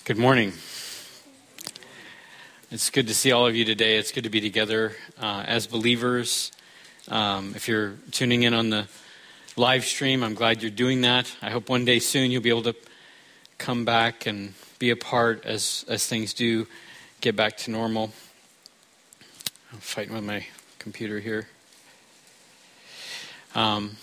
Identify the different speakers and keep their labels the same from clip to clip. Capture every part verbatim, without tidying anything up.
Speaker 1: Good morning. It's good to see all of you today. It's good to be together uh, as believers. Um, if you're tuning in on the live stream, I'm glad you're doing that. I hope one day soon you'll be able to come back and be a part as, as things do get back to normal. I'm fighting with my computer here. Um,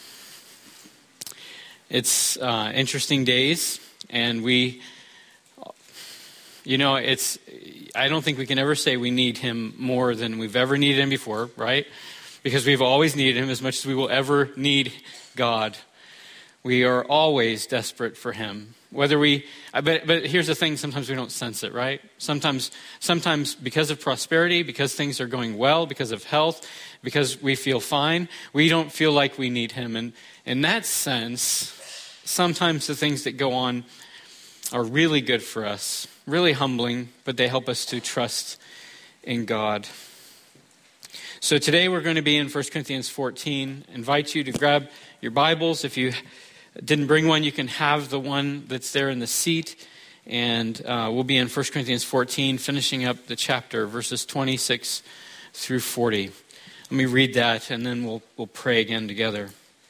Speaker 1: it's uh, interesting days, and we... You know, it's, I don't think we can ever say we need him more than we've ever needed him before, right? Because we've always needed him as much as we will ever need God. We are always desperate for him. Whether we, but, but here's the thing, sometimes we don't sense it, right? Sometimes, sometimes because of prosperity, because things are going well, because of health, because we feel fine, we don't feel like we need him. And in that sense, sometimes the things that go on are really good for us. Really humbling, but they help us to trust in God. So today we're going to be in First Corinthians fourteen. I invite you to grab your Bibles. If you didn't bring one, you can have the one that's there in the seat. And uh, we'll be in First Corinthians fourteen, finishing up the chapter, verses twenty-six through forty. Let me read that, and then we'll we'll pray again together.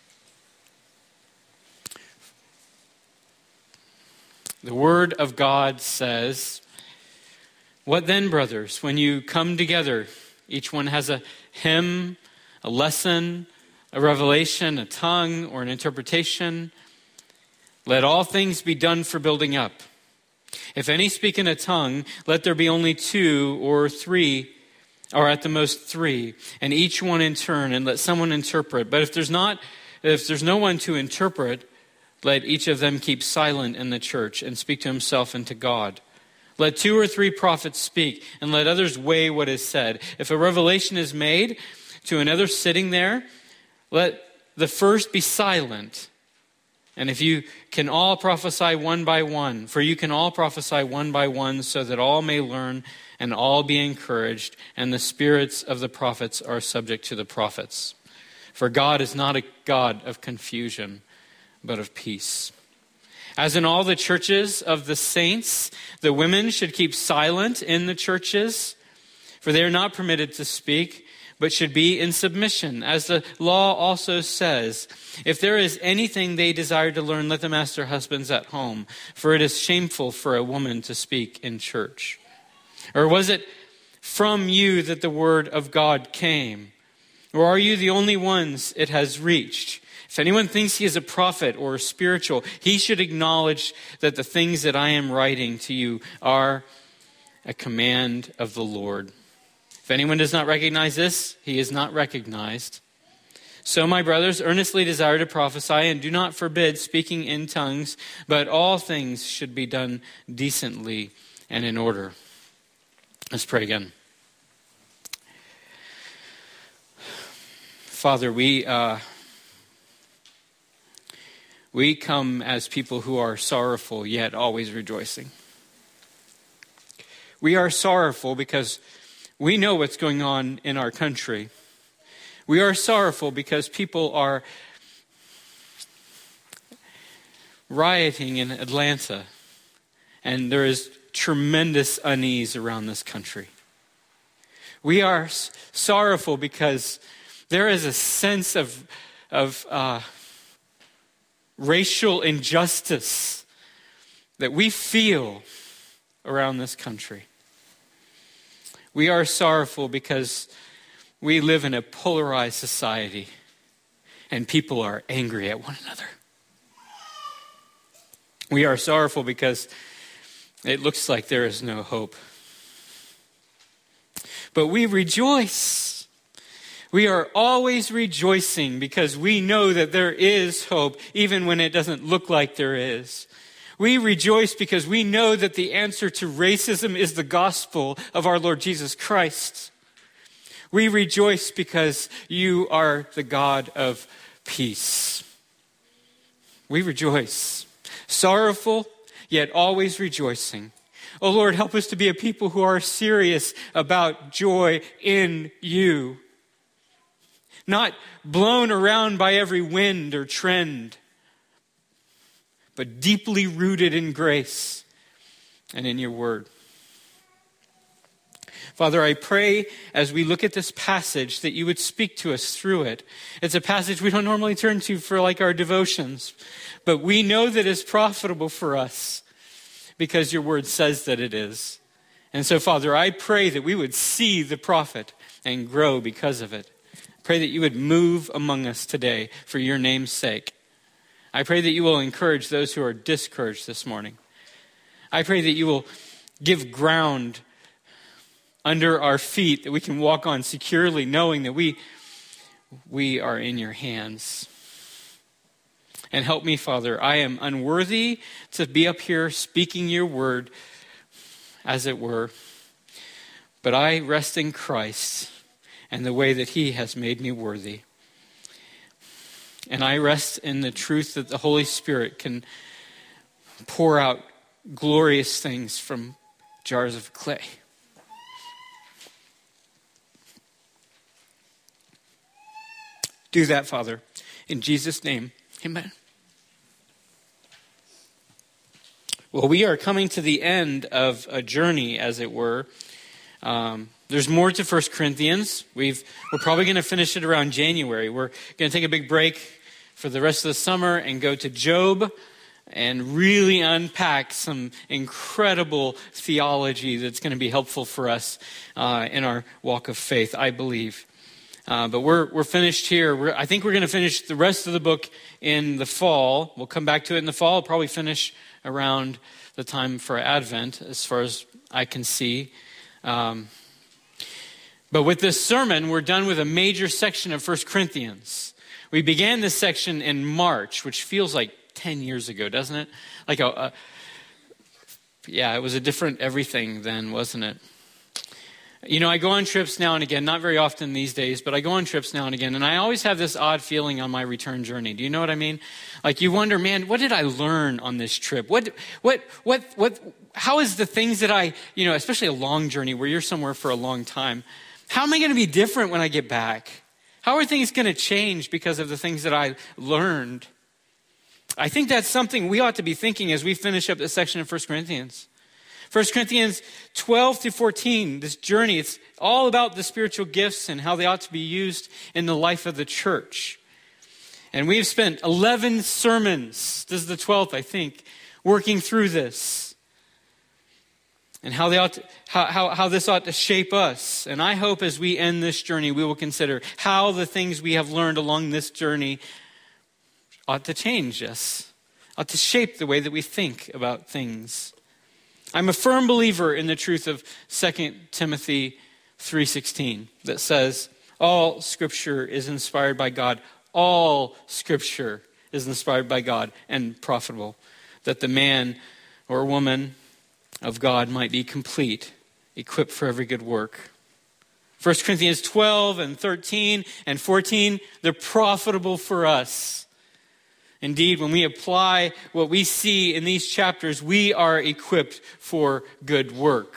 Speaker 1: The Word of God says, "What then, brothers, when you come together, each one has a hymn, a lesson, a revelation, a tongue, or an interpretation. Let all things be done for building up. If any speak in a tongue, let there be only two or three, or at the most three, and each one in turn, and let someone interpret. But if there's not, if there's no one to interpret, let each of them keep silent in the church and speak to himself and to God. Let two or three prophets speak, and let others weigh what is said. If a revelation is made to another sitting there, let the first be silent. And if you can all prophesy one by one, for you can all prophesy one by one, so that all may learn and all be encouraged, and the spirits of the prophets are subject to the prophets. For God is not a God of confusion, but of peace. As in all the churches of the saints, the women should keep silent in the churches, for they are not permitted to speak, but should be in submission. As the law also says, if there is anything they desire to learn, let them ask their husbands at home, for it is shameful for a woman to speak in church. Or was it from you that the word of God came? Or are you the only ones it has reached? If anyone thinks he is a prophet or spiritual, he should acknowledge that the things that I am writing to you are a command of the Lord. If anyone does not recognize this, he is not recognized. So, my brothers, earnestly desire to prophesy, and do not forbid speaking in tongues, but all things should be done decently and in order." Let's pray again. Father, we... Uh, We come as people who are sorrowful, yet always rejoicing. We are sorrowful because we know what's going on in our country. We are sorrowful because people are rioting in Atlanta, and there is tremendous unease around this country. We are sorrowful because there is a sense of, of uh, racial injustice that we feel around this country. We are sorrowful because we live in a polarized society and people are angry at one another. We are sorrowful because it looks like there is no hope. But we rejoice. We are always rejoicing because we know that there is hope, even when it doesn't look like there is. We rejoice because we know that the answer to racism is the gospel of our Lord Jesus Christ. We rejoice because you are the God of peace. We rejoice, sorrowful, yet always rejoicing. Oh Lord, help us to be a people who are serious about joy in you. Not blown around by every wind or trend, but deeply rooted in grace and in your word. Father, I pray as we look at this passage that you would speak to us through it. It's a passage we don't normally turn to for like our devotions, but we know that it's profitable for us because your word says that it is. And so, Father, I pray that we would see the profit and grow because of it. Pray that you would move among us today for your name's sake. I pray that you will encourage those who are discouraged this morning. I pray that you will give ground under our feet that we can walk on securely, knowing that we, we are in your hands. And help me, Father. I am unworthy to be up here speaking your word, as it were. But I rest in Christ and the way that he has made me worthy. And I rest in the truth that the Holy Spirit can pour out glorious things from jars of clay. Do that, Father. In Jesus' name, amen. Well, we are coming to the end of a journey, as it were. Um, there's more to First Corinthians. We've, we're probably going to finish it around January. We're going to take a big break for the rest of the summer and go to Job and really unpack some incredible theology that's going to be helpful for us uh, in our walk of faith, I believe. Uh, but we're we're finished here. We're, I think we're going to finish the rest of the book in the fall. We'll come back to it in the fall. We'll probably finish around the time for Advent, as far as I can see. Um, but with this sermon, we're done with a major section of First Corinthians. We began this section in March, which feels like ten years ago, doesn't it? Like a, a yeah, it was a different everything then, wasn't it? You know, I go on trips now and again, not very often these days, but I go on trips now and again, and I always have this odd feeling on my return journey. Do you know what I mean? Like you wonder, man, what did I learn on this trip? What, what, what, what, how is the things that I, you know, especially a long journey where you're somewhere for a long time, how am I going to be different when I get back? How are things going to change because of the things that I learned? I think that's something we ought to be thinking as we finish up this section of First Corinthians. First Corinthians twelve to fourteen, this journey, it's all about the spiritual gifts and how they ought to be used in the life of the church. And we've spent eleven sermons, this is the twelfth, I think, working through this. And how they ought to, how, how, how this ought to shape us. And I hope as we end this journey, we will consider how the things we have learned along this journey ought to change us, ought to shape the way that we think about things. I'm a firm believer in the truth of Second Timothy three sixteen that says, all Scripture is inspired by God. All Scripture is inspired by God and profitable, that the man or woman of God might be complete, equipped for every good work. First Corinthians twelve and thirteen and fourteen, they're profitable for us. Indeed, when we apply what we see in these chapters, we are equipped for good work.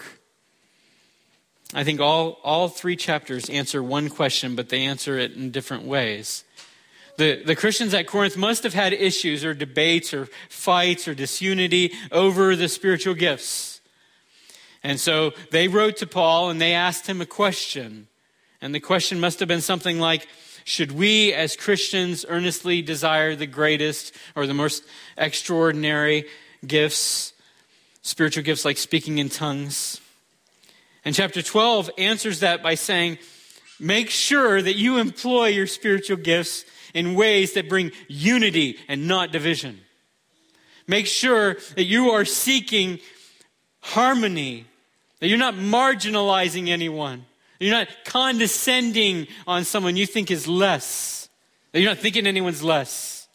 Speaker 1: I think all, all three chapters answer one question, but they answer it in different ways. The, the Christians at Corinth must have had issues or debates or fights or disunity over the spiritual gifts. And so they wrote to Paul and they asked him a question. And the question must have been something like, should we as Christians earnestly desire the greatest or the most extraordinary gifts, spiritual gifts like speaking in tongues? And chapter twelve answers that by saying, make sure that you employ your spiritual gifts in ways that bring unity and not division. Make sure that you are seeking harmony, that you're not marginalizing anyone. You're not condescending on someone you think is less. You're not thinking anyone's less.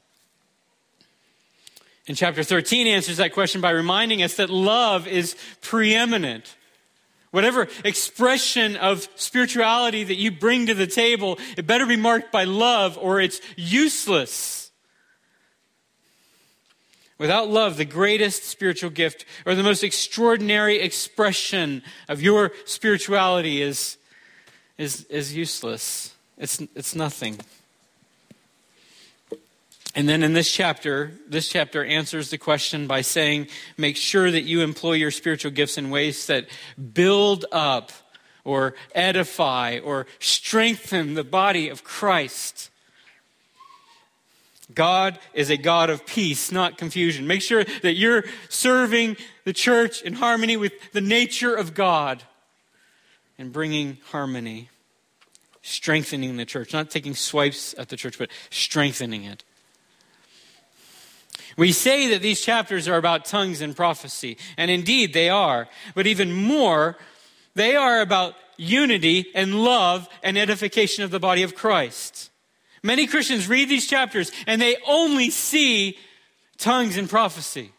Speaker 1: And chapter thirteen answers that question by reminding us that love is preeminent. Whatever expression of spirituality that you bring to the table, it better be marked by love or it's useless. Without love, the greatest spiritual gift or the most extraordinary expression of your spirituality is is is useless. It's it's nothing. And then in this chapter, this chapter answers the question by saying, make sure that you employ your spiritual gifts in ways that build up or edify or strengthen the body of Christ. God is a God of peace, not confusion. Make sure that you're serving the church in harmony with the nature of God and bringing harmony, strengthening the church, not taking swipes at the church, but strengthening it. We say that these chapters are about tongues and prophecy, and indeed they are. But even more, they are about unity and love and edification of the body of Christ. Many Christians read these chapters and they only see tongues and prophecy.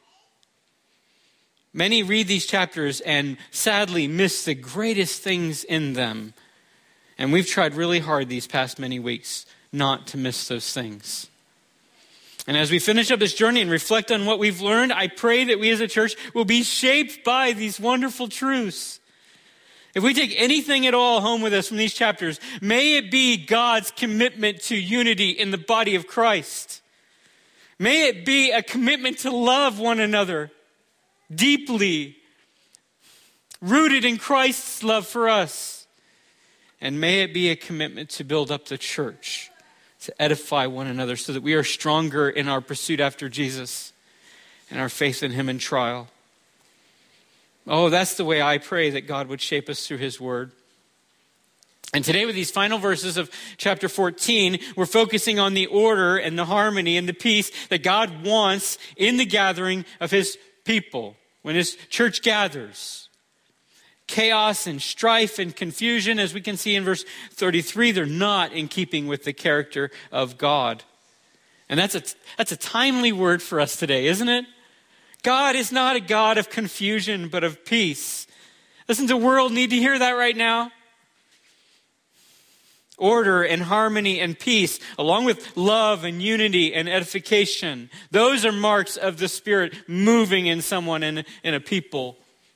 Speaker 1: Many read these chapters and sadly miss the greatest things in them. And we've tried really hard these past many weeks not to miss those things. And as we finish up this journey and reflect on what we've learned, I pray that we as a church will be shaped by these wonderful truths. If we take anything at all home with us from these chapters, may it be God's commitment to unity in the body of Christ. May it be a commitment to love one another deeply, rooted in Christ's love for us. And may it be a commitment to build up the church, to edify one another so that we are stronger in our pursuit after Jesus and our faith in him in trial. Oh, that's the way I pray that God would shape us through his word. And today with these final verses of chapter fourteen, we're focusing on the order and the harmony and the peace that God wants in the gathering of his people when his church gathers. Chaos and strife and confusion, as we can see in verse thirty-three, they're not in keeping with the character of God. And that's a, that's a timely word for us today, isn't it? God is not a God of confusion, but of peace. Doesn't the world need to hear that right now? Order and harmony and peace, along with love and unity and edification. Those are marks of the Spirit moving in someone, in, in a people.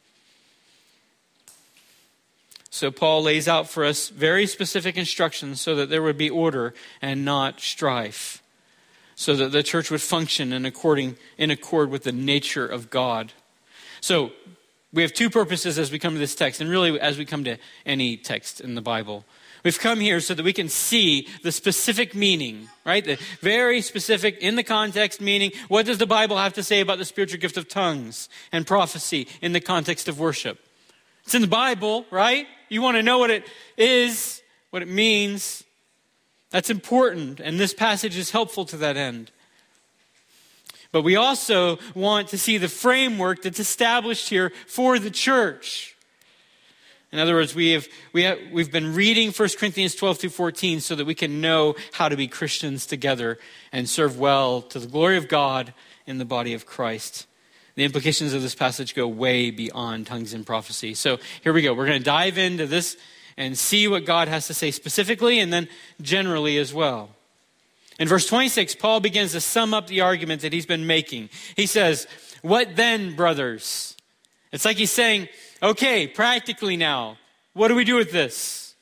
Speaker 1: So Paul lays out for us very specific instructions so that there would be order and not strife. So that the church would function in according in accord with the nature of God. So we have two purposes as we come to this text, and really as we come to any text in the Bible. We've come here so that we can see the specific meaning, right? The very specific, in the context meaning. What does the Bible have to say about the spiritual gift of tongues and prophecy in the context of worship? It's in the Bible, right? You want to know what it is, what it means. That's important, and this passage is helpful to that end. But we also want to see the framework that's established here for the church. In other words, we have, we have, we've been reading First Corinthians twelve through fourteen so that we can know how to be Christians together and serve well to the glory of God in the body of Christ. The implications of this passage go way beyond tongues and prophecy. So here we go. We're going to dive into this and see what God has to say specifically and then generally as well. In verse twenty-six, Paul begins to sum up the argument that he's been making. He says, "What then, brothers?" It's like he's saying, okay, practically now, what do we do with this?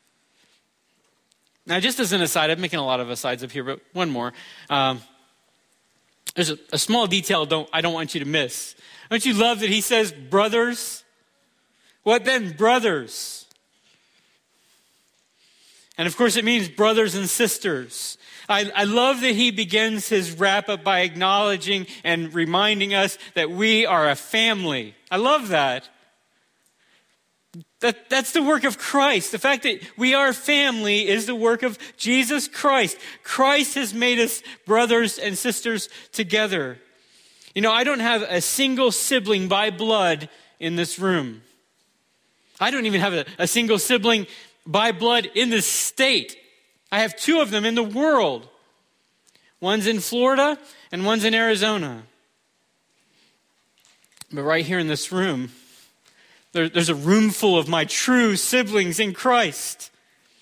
Speaker 1: Now, just as an aside, I'm making a lot of asides up here, but one more. Um, there's a, a small detail don't, I don't want you to miss. Don't you love that he says, brothers? What then, brothers? And of course, it means brothers and sisters. I, I love that he begins his wrap up by acknowledging and reminding us that we are a family. I love that. That, that's the work of Christ. The fact that we are family is the work of Jesus Christ. Christ has made us brothers and sisters together. You know, I don't have a single sibling by blood in this room. I don't even have a, a single sibling by blood in this state. I have two of them in the world. One's in Florida and one's in Arizona. But right here in this room, there, there's a room full of my true siblings in Christ.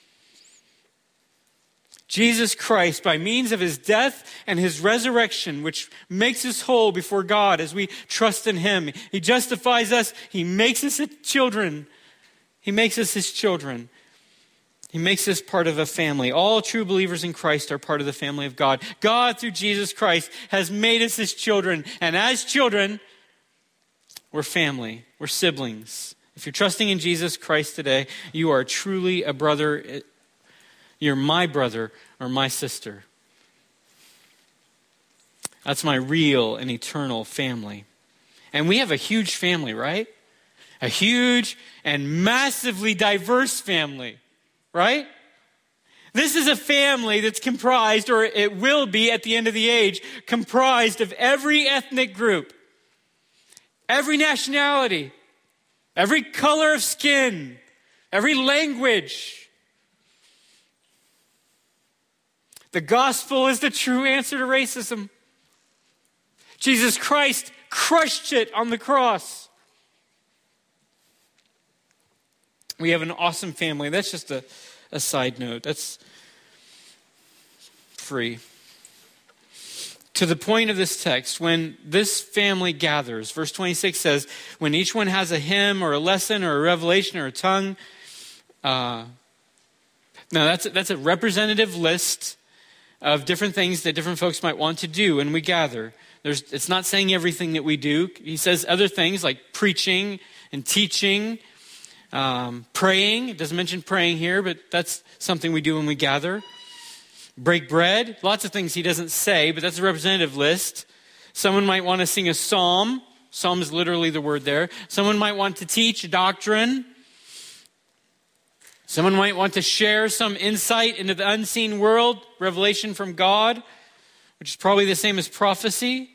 Speaker 1: Jesus Christ, by means of his death and his resurrection, which makes us whole before God as we trust in him. He justifies us. He makes us his children. He makes us his children. He makes us part of a family. All true believers in Christ are part of the family of God. God, through Jesus Christ, has made us his children. And as children, we're family. We're siblings. If you're trusting in Jesus Christ today, you are truly a brother. You're my brother or my sister. That's my real and eternal family. And we have a huge family, right? A huge and massively diverse family, right? This is a family that's comprised, or it will be at the end of the age, comprised of every ethnic group, every nationality, every color of skin, every language. The gospel is the true answer to racism. Jesus Christ crushed it on the cross. We have an awesome family. That's just a, a side note. That's free. To the point of this text, when this family gathers, verse twenty-six says, when each one has a hymn or a lesson or a revelation or a tongue. Uh, now that's, that's a representative list of different things that different folks might want to do when we gather. There's, it's not saying everything that we do. He says other things like preaching and teaching, um, praying. It doesn't mention praying here, but that's something we do when we gather. Break bread. Lots of things he doesn't say, but that's a representative list. Someone might want to sing a psalm. Psalm is literally the word there. Someone might want to teach a doctrine. Someone might want to share some insight into the unseen world, revelation from God, which is probably the same as prophecy.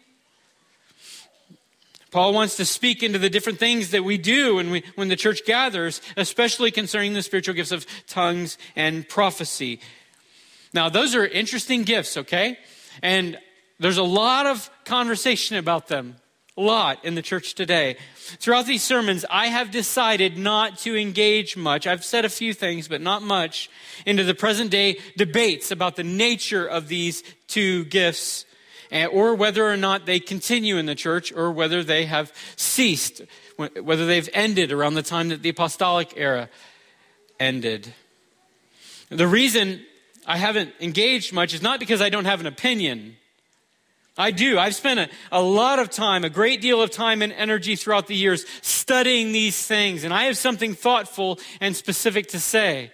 Speaker 1: Paul wants to speak into the different things that we do when, we, when the church gathers, especially concerning the spiritual gifts of tongues and prophecy. Now, those are interesting gifts, okay? And there's a lot of conversation about them, a lot in the church today. Throughout these sermons, I have decided not to engage much. I've said a few things, but not much, into the present day debates about the nature of these two gifts, or whether or not they continue in the church, or whether they have ceased, whether they've ended around the time that the apostolic era ended. The reason I haven't engaged much is not because I don't have an opinion. I do. I've spent a, a lot of time, a great deal of time and energy throughout the years studying these things, and I have something thoughtful and specific to say.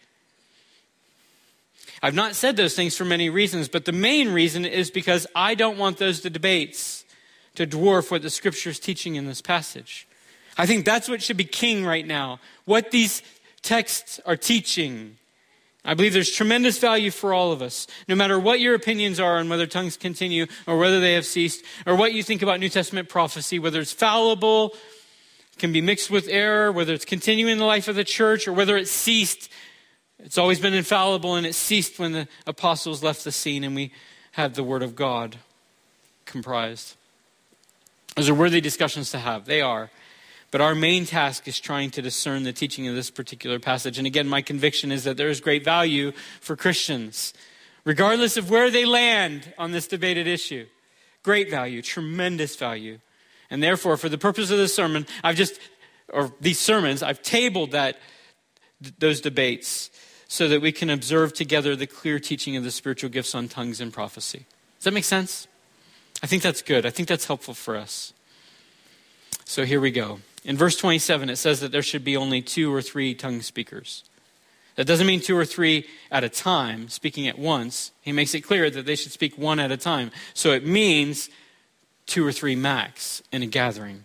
Speaker 1: I've not said those things for many reasons, but the main reason is because I don't want those debates to dwarf what the Scripture is teaching in this passage. I think that's what should be king right now, what these texts are teaching. I believe there's tremendous value for all of us, no matter what your opinions are on whether tongues continue or whether they have ceased, or what you think about New Testament prophecy, whether it's fallible, can be mixed with error, whether it's continuing in the life of the church, or whether it's ceased. It's always been infallible, and it ceased when the apostles left the scene and we had the Word of God comprised. Those are worthy discussions to have. They are. But our main task is trying to discern the teaching of this particular passage. And again, my conviction is that there is great value for Christians, regardless of where they land on this debated issue. Great value, tremendous value. And therefore, for the purpose of this sermon, I've just, or these sermons, I've tabled that, those debates so that we can observe together the clear teaching of the spiritual gifts on tongues and prophecy. Does that make sense? I think that's good. I think that's helpful for us. So here we go. In verse twenty-seven, it says that there should be only two or three tongue speakers. That doesn't mean two or three at a time, speaking at once. He makes it clear that they should speak one at a time. So it means two or three max in a gathering.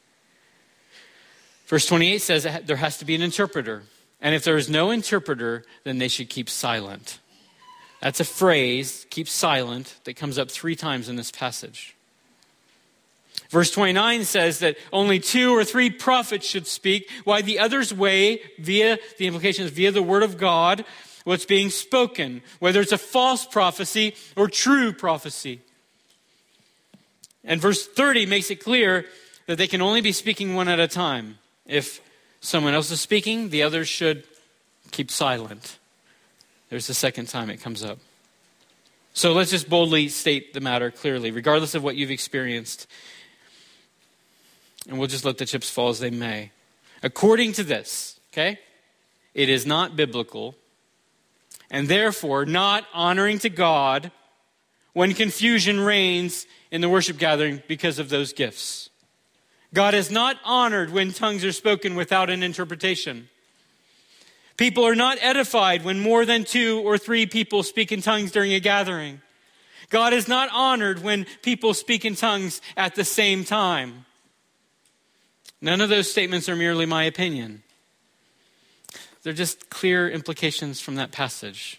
Speaker 1: Verse twenty-eight says that there has to be an interpreter. And if there is no interpreter, then they should keep silent. That's a phrase, keep silent, that comes up three times in this passage. Verse twenty-nine says that only two or three prophets should speak, while the others weigh via, the implication is via the word of God, what's being spoken, whether it's a false prophecy or true prophecy. And verse thirty makes it clear that they can only be speaking one at a time. If someone else is speaking, the others should keep silent. There's the second time it comes up. So let's just boldly state the matter clearly, regardless of what you've experienced. And we'll just let the chips fall as they may. According to this, okay, it is not biblical and therefore not honoring to God when confusion reigns in the worship gathering because of those gifts. God is not honored when tongues are spoken without an interpretation. People are not edified when more than two or three people speak in tongues during a gathering. God is not honored when people speak in tongues at the same time. None of those statements are merely my opinion. They're just clear implications from that passage.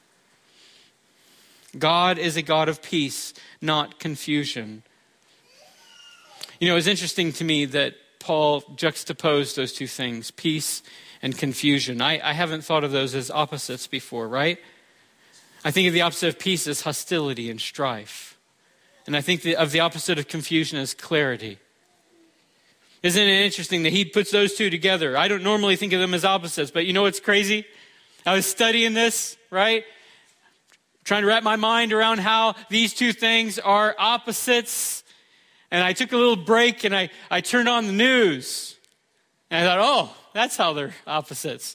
Speaker 1: God is a God of peace, not confusion. You know, it's interesting to me that Paul juxtaposed those two things, peace and confusion. I, I haven't thought of those as opposites before, right? I think of the opposite of peace as hostility and strife. And I think the, of the opposite of confusion as clarity. Isn't it interesting that he puts those two together? I don't normally think of them as opposites, but you know what's crazy? I was studying this, right? Trying to wrap my mind around how these two things are opposites. And I took a little break and I, I turned on the news. And I thought, oh, that's how they're opposites.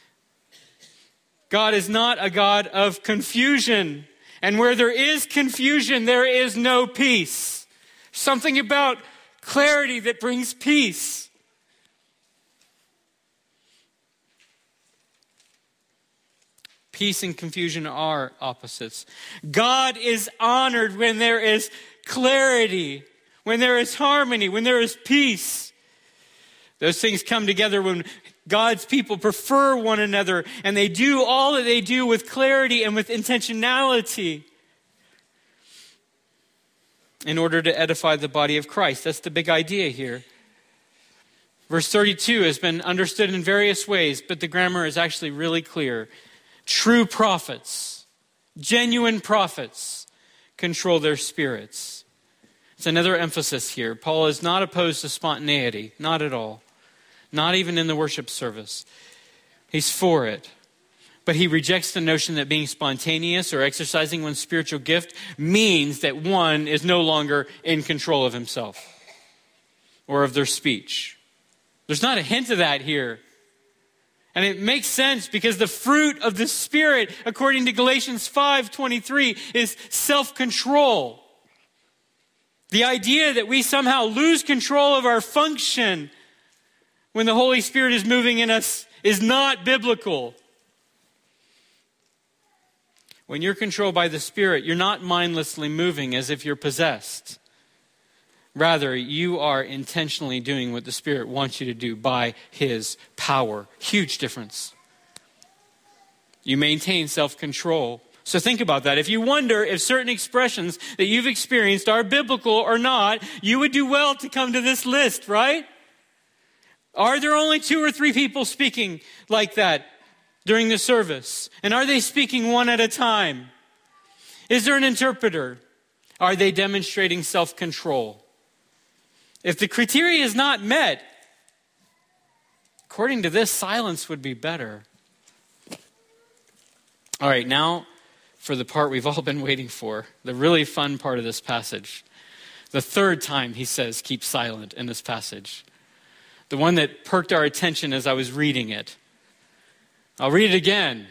Speaker 1: God is not a God of confusion. And where there is confusion, there is no peace. Something about clarity that brings peace. Peace and confusion are opposites. God is honored when there is clarity, when there is harmony, when there is peace. Those things come together when God's people prefer one another and they do all that they do with clarity and with intentionality in order to edify the body of Christ. That's the big idea here. Verse thirty-two has been understood in various ways, but the grammar is actually really clear. True prophets, genuine prophets, control their spirits. It's another emphasis here. Paul is not opposed to spontaneity, not at all. Not even in the worship service. He's for it. But he rejects the notion that being spontaneous or exercising one's spiritual gift means that one is no longer in control of himself or of their speech. There's not a hint of that here. And it makes sense because the fruit of the Spirit, according to Galatians five twenty-three, is self-control. The idea that we somehow lose control of our function when the Holy Spirit is moving in us is not biblical. When you're controlled by the Spirit, you're not mindlessly moving as if you're possessed. Rather, you are intentionally doing what the Spirit wants you to do by His power. Huge difference. You maintain self-control. So think about that. If you wonder if certain expressions that you've experienced are biblical or not, you would do well to come to this list, right? Are there only two or three people speaking like that during the service? And are they speaking one at a time? Is there an interpreter? Are they demonstrating self-control? If the criteria is not met, according to this, silence would be better. All right, now for the part we've all been waiting for, the really fun part of this passage. The third time he says, keep silent in this passage. The one that perked our attention as I was reading it. I'll read it again.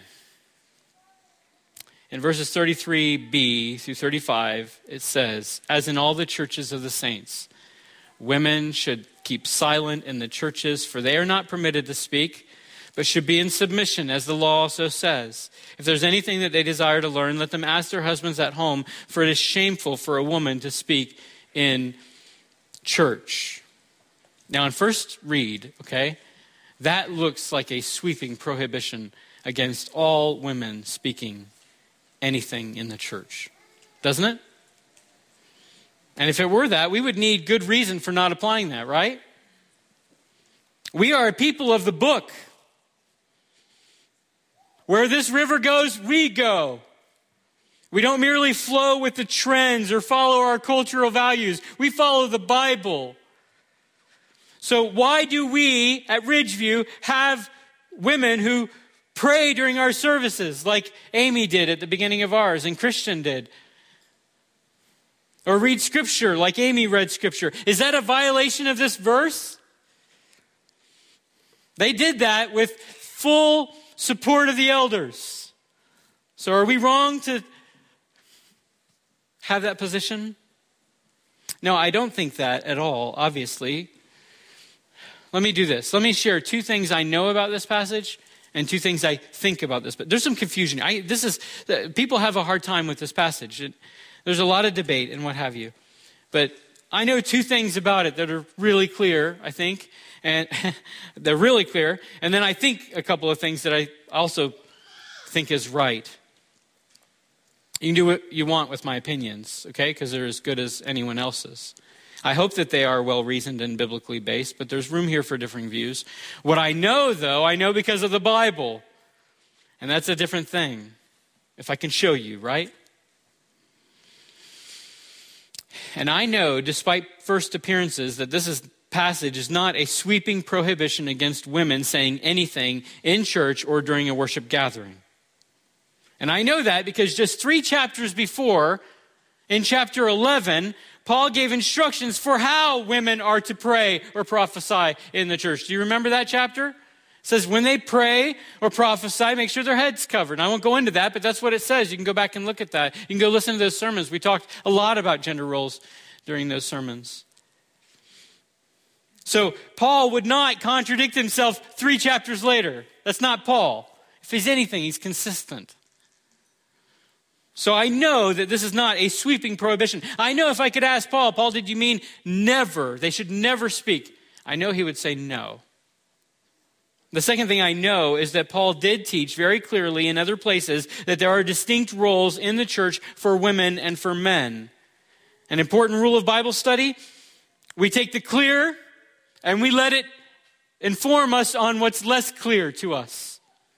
Speaker 1: In verses thirty-three b through thirty-five, it says, as in all the churches of the saints, women should keep silent in the churches, for they are not permitted to speak, but should be in submission, as the law also says. If there's anything that they desire to learn, let them ask their husbands at home, for it is shameful for a woman to speak in church. Now, in first read, okay, that looks like a sweeping prohibition against all women speaking anything in the church, doesn't it? And if it were that, we would need good reason for not applying that, right? We are a people of the book. Where this river goes, we go. We don't merely flow with the trends or follow our cultural values. We follow the Bible. So why do we at Ridgeview have women who pray during our services like Amy did at the beginning of ours and Christian did? Or read scripture like Amy read scripture. Is that a violation of this verse? They did that with full support of the elders. So are we wrong to have that position? No, I don't think that at all, obviously. Let me do this. Let me share two things I know about this passage and two things I think about this. But there's some confusion. I, this is people have a hard time with this passage. It, there's a lot of debate and what have you. But I know two things about it that are really clear, I think. And they're really clear. And then I think a couple of things that I also think is right. You can do what you want with my opinions, okay? Because they're as good as anyone else's. I hope that they are well-reasoned and biblically based, but there's room here for differing views. What I know, though, I know because of the Bible. And that's a different thing. If I can show you, right? And I know, despite first appearances, that this is, passage is not a sweeping prohibition against women saying anything in church or during a worship gathering. And I know that because just three chapters before, in chapter eleven, Paul gave instructions for how women are to pray or prophesy in the church. Do you remember that chapter? It says when they pray or prophesy, make sure their head's covered. And I won't go into that, but that's what it says. You can go back and look at that. You can go listen to those sermons. We talked a lot about gender roles during those sermons. So Paul would not contradict himself three chapters later. That's not Paul. If he's anything, he's consistent. So I know that this is not a sweeping prohibition. I know if I could ask Paul, Paul, did you mean never? They should never speak. I know he would say no. The second thing I know is that Paul did teach very clearly in other places that there are distinct roles in the church for women and for men. An important rule of Bible study, we take the clear and we let it inform us on what's less clear to us.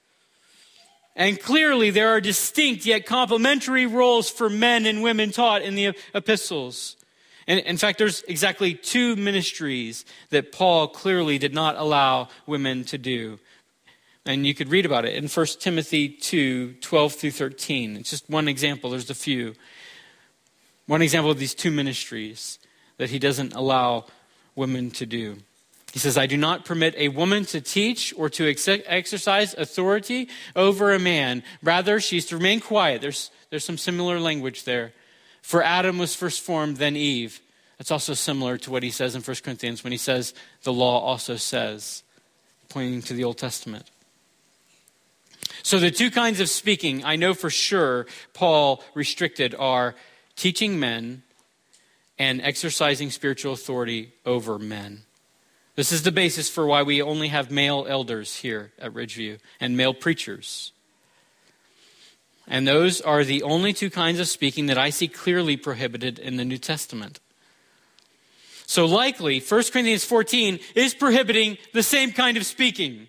Speaker 1: And clearly there are distinct yet complementary roles for men and women taught in the epistles. And in fact, there's exactly two ministries that Paul clearly did not allow women to do. And you could read about it in First Timothy two, twelve through thirteen. It's just one example. There's a few. One example of these two ministries that he doesn't allow women to do. He says, I do not permit a woman to teach or to ex- exercise authority over a man. Rather, she's to remain quiet. There's, there's some similar language there. For Adam was first formed, then Eve. That's also similar to what he says in First Corinthians when he says, the law also says, pointing to the Old Testament. So the two kinds of speaking I know for sure Paul restricted are teaching men and exercising spiritual authority over men. This is the basis for why we only have male elders here at Ridgeview and male preachers. And those are the only two kinds of speaking that I see clearly prohibited in the New Testament. So likely, First Corinthians fourteen is prohibiting the same kind of speaking.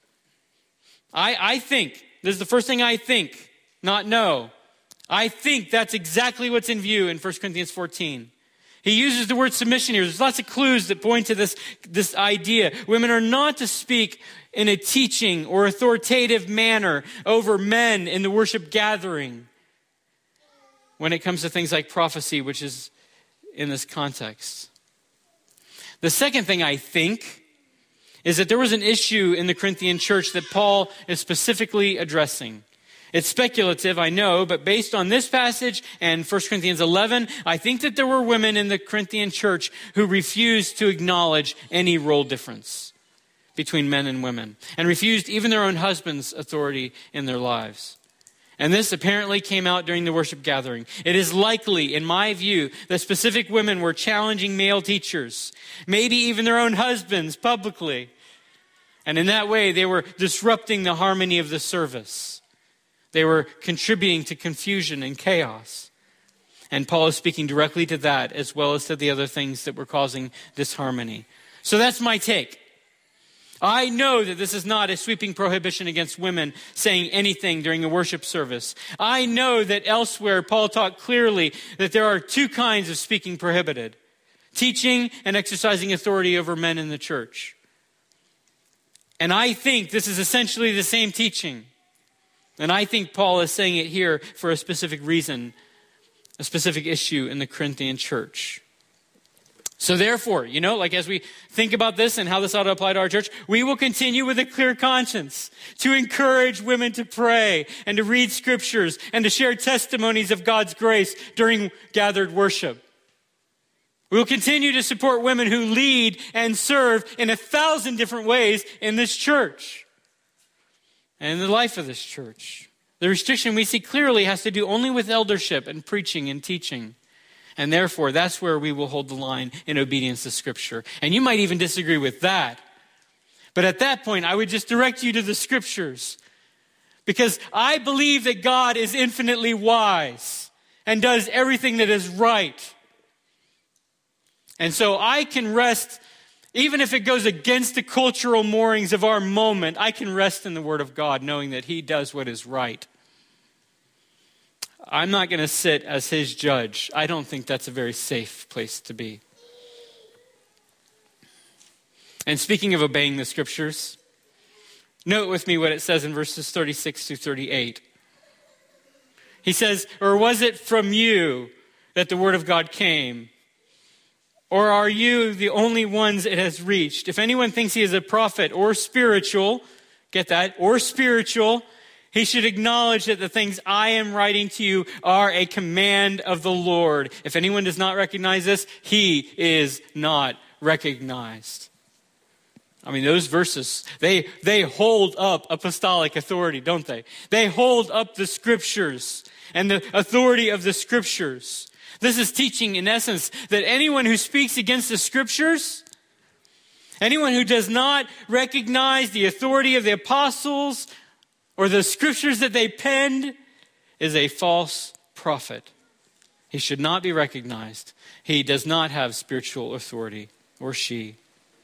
Speaker 1: I, I think, this is the first thing I think, not know. I think that's exactly what's in view in First Corinthians fourteen. He uses the word submission here. There's lots of clues that point to this, this idea. Women are not to speak in a teaching or authoritative manner over men in the worship gathering when it comes to things like prophecy, which is in this context. The second thing I think is that there was an issue in the Corinthian church that Paul is specifically addressing. It's speculative, I know, but based on this passage and First Corinthians eleven, I think that there were women in the Corinthian church who refused to acknowledge any role difference between men and women and refused even their own husband's authority in their lives. And this apparently came out during the worship gathering. It is likely, in my view, that specific women were challenging male teachers, maybe even their own husbands publicly. And in that way, they were disrupting the harmony of the service. They were contributing to confusion and chaos. And Paul is speaking directly to that as well as to the other things that were causing disharmony. So that's my take. I know that this is not a sweeping prohibition against women saying anything during a worship service. I know that elsewhere Paul taught clearly that there are two kinds of speaking prohibited: teaching and exercising authority over men in the church. And I think this is essentially the same teaching. And I think Paul is saying it here for a specific reason, a specific issue in the Corinthian church. So therefore, you know, like as we think about this and how this ought to apply to our church, we will continue with a clear conscience to encourage women to pray and to read scriptures and to share testimonies of God's grace during gathered worship. We will continue to support women who lead and serve in a thousand different ways in this church and in the life of this church. The restriction we see clearly has to do only with eldership and preaching and teaching. And therefore, that's where we will hold the line in obedience to Scripture. And you might even disagree with that. But at that point, I would just direct you to the Scriptures. Because I believe that God is infinitely wise and does everything that is right. And so I can rest, even if it goes against the cultural moorings of our moment, I can rest in the Word of God, knowing that He does what is right. I'm not going to sit as His judge. I don't think that's a very safe place to be. And speaking of obeying the Scriptures, note with me what it says in verses thirty-six through thirty-eight. He says, or was it from you that the Word of God came? Or are you the only ones it has reached? If anyone thinks he is a prophet or spiritual, get that, or spiritual, he should acknowledge that the things I am writing to you are a command of the Lord. If anyone does not recognize this, he is not recognized. I mean, those verses, they, they hold up apostolic authority, don't they? They hold up the Scriptures and the authority of the Scriptures. This is teaching, in essence, that anyone who speaks against the Scriptures, anyone who does not recognize the authority of the apostles or the Scriptures that they penned, is a false prophet. He should not be recognized. He does not have spiritual authority, or she.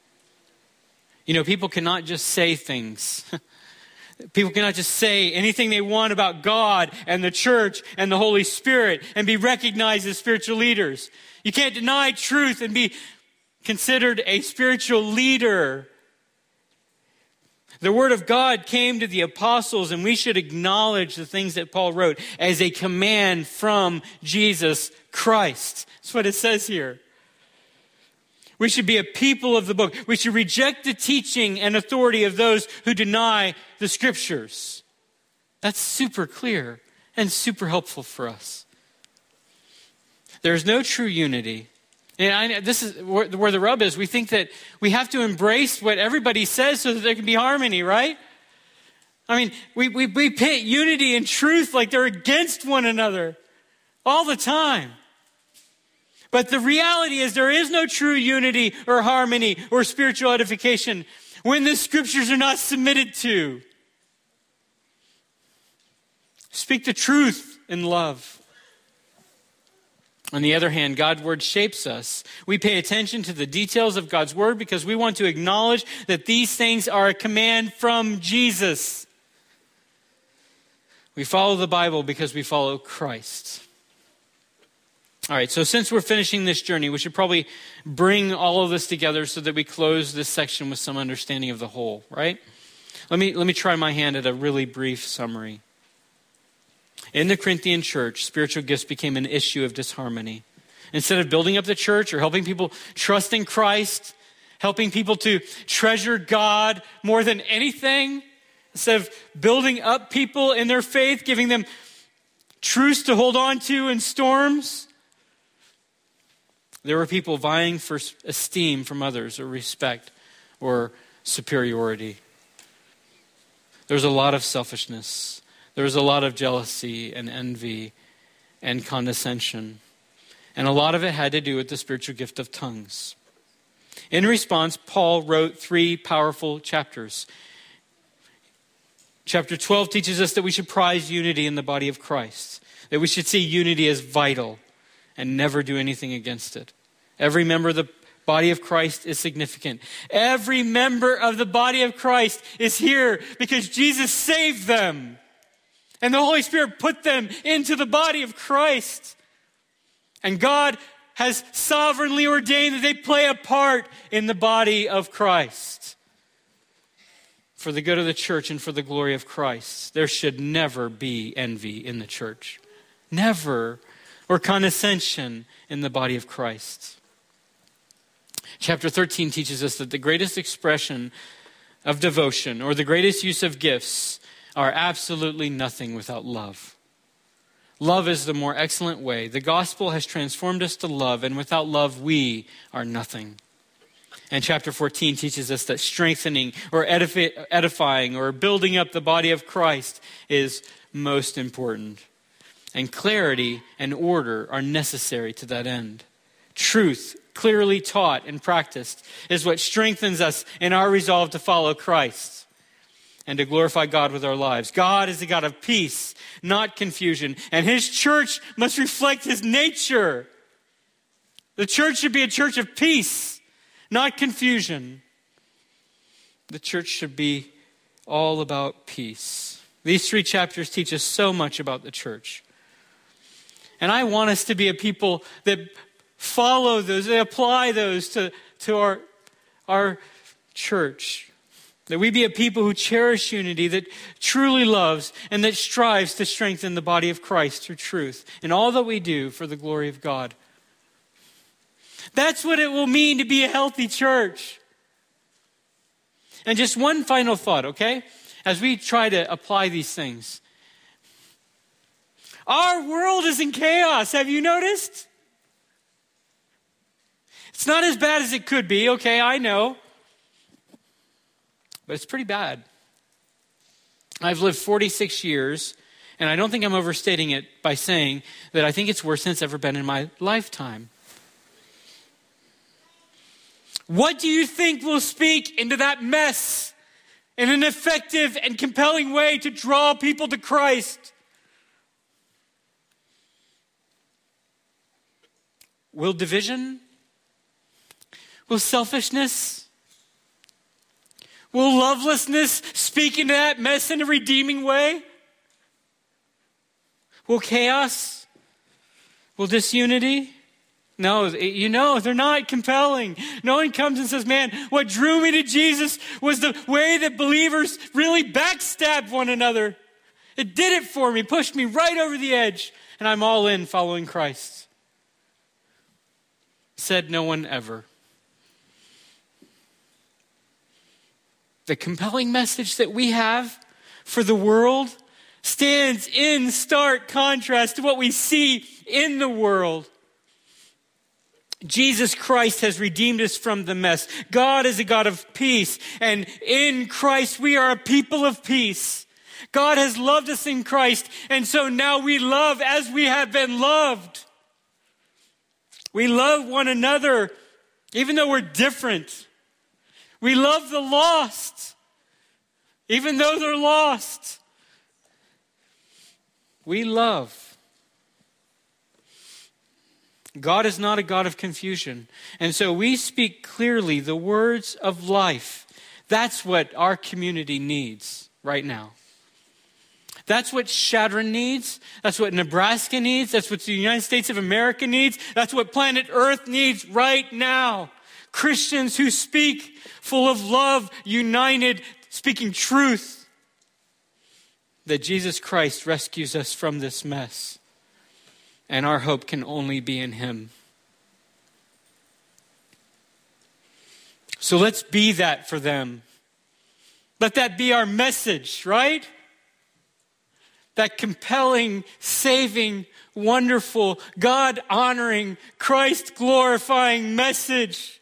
Speaker 1: You know, people cannot just say things. People cannot just say anything they want about God and the church and the Holy Spirit and be recognized as spiritual leaders. You can't deny truth and be considered a spiritual leader. The Word of God came to the apostles, and we should acknowledge the things that Paul wrote as a command from Jesus Christ. That's what it says here. We should be a people of the book. We should reject the teaching and authority of those who deny the Scriptures. That's super clear and super helpful for us. There's no true unity. And I, this is where, where the rub is. We think that we have to embrace what everybody says so that there can be harmony, right? I mean, we, we, we pit unity and truth like they're against one another all the time. But the reality is there is no true unity or harmony or spiritual edification when the Scriptures are not submitted to. Speak the truth in love. On the other hand, God's Word shapes us. We pay attention to the details of God's Word because we want to acknowledge that these things are a command from Jesus. We follow the Bible because we follow Christ. All right, so since we're finishing this journey, we should probably bring all of this together so that we close this section with some understanding of the whole, right? Let me, let me try my hand at a really brief summary. In the Corinthian church, spiritual gifts became an issue of disharmony. Instead of building up the church or helping people trust in Christ, helping people to treasure God more than anything, instead of building up people in their faith, giving them truths to hold on to in storms, there were people vying for esteem from others or respect or superiority. There was a lot of selfishness. There was a lot of jealousy and envy and condescension. And a lot of it had to do with the spiritual gift of tongues. In response, Paul wrote three powerful chapters. Chapter twelve teaches us that we should prize unity in the body of Christ, that we should see unity as vital and never do anything against it. Every member of the body of Christ is significant. Every member of the body of Christ is here because Jesus saved them. And the Holy Spirit put them into the body of Christ. And God has sovereignly ordained that they play a part in the body of Christ. For the good of the church and for the glory of Christ. There should never be envy in the church. Never. Or condescension in the body of Christ. Chapter thirteen teaches us that the greatest expression of devotion or the greatest use of gifts are absolutely nothing without love. Love is the more excellent way. The gospel has transformed us to love, and without love, we are nothing. And chapter fourteen teaches us that strengthening or edif- edifying or building up the body of Christ is most important. And clarity and order are necessary to that end. Truth, clearly taught and practiced, is what strengthens us in our resolve to follow Christ and to glorify God with our lives. God is a God of peace, not confusion. And his church must reflect his nature. The church should be a church of peace, not confusion. The church should be all about peace. These three chapters teach us so much about the church. And I want us to be a people that follow those, that apply those to, to our, our church. That we be a people who cherish unity, that truly loves, and that strives to strengthen the body of Christ through truth in all that we do for the glory of God. That's what it will mean to be a healthy church. And just one final thought, okay? As we try to apply these things. Our world is in chaos. Have you noticed? It's not as bad as it could be, okay, I know. But it's pretty bad. I've lived forty-six years, and I don't think I'm overstating it by saying that I think it's worse than it's ever been in my lifetime. What do you think will speak into that mess in an effective and compelling way to draw people to Christ? Will division? Will selfishness? Will lovelessness speak into that mess in a redeeming way? Will chaos? Will disunity? No, you know, they're not compelling. No one comes and says, man, what drew me to Jesus was the way that believers really backstabbed one another. It did it for me, pushed me right over the edge, and I'm all in following Christ. Said no one ever. The compelling message that we have for the world stands in stark contrast to what we see in the world. Jesus Christ has redeemed us from the mess. God is a God of peace, and in Christ we are a people of peace. God has loved us in Christ, and so now we love as we have been loved. We love one another, even though we're different. We love the lost, even though they're lost. We love. God is not a God of confusion. And so we speak clearly the words of life. That's what our community needs right now. That's what Chadron needs. That's what Nebraska needs. That's what the United States of America needs. That's what planet Earth needs right now. Christians who speak full of love, united, speaking truth. That Jesus Christ rescues us from this mess. And our hope can only be in him. So let's be that for them. Let that be our message, right? That compelling, saving, wonderful, God-honoring, Christ-glorifying message.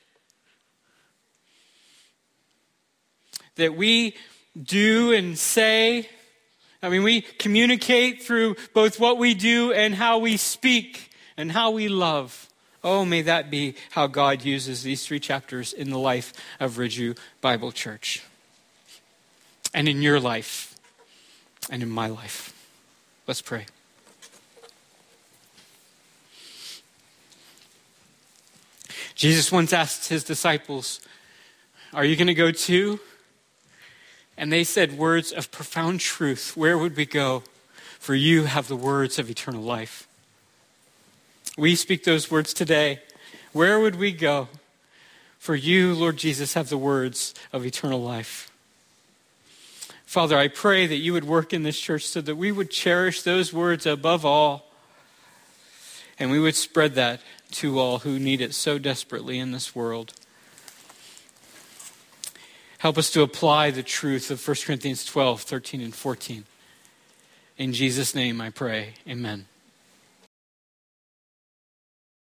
Speaker 1: That we do and say. I mean, we communicate through both what we do and how we speak and how we love. Oh, may that be how God uses these three chapters in the life of Ridgeview Bible Church. And in your life. And in my life. Let's pray. Jesus once asked his disciples, are you going to go too? And they said words of profound truth. Where would we go? For you have the words of eternal life. We speak those words today. Where would we go? For you, Lord Jesus, have the words of eternal life. Father, I pray that you would work in this church so that we would cherish those words above all. And we would spread that to all who need it so desperately in this world. Help us to apply the truth of First Corinthians twelve, thirteen, and fourteen. In Jesus' name I pray, amen.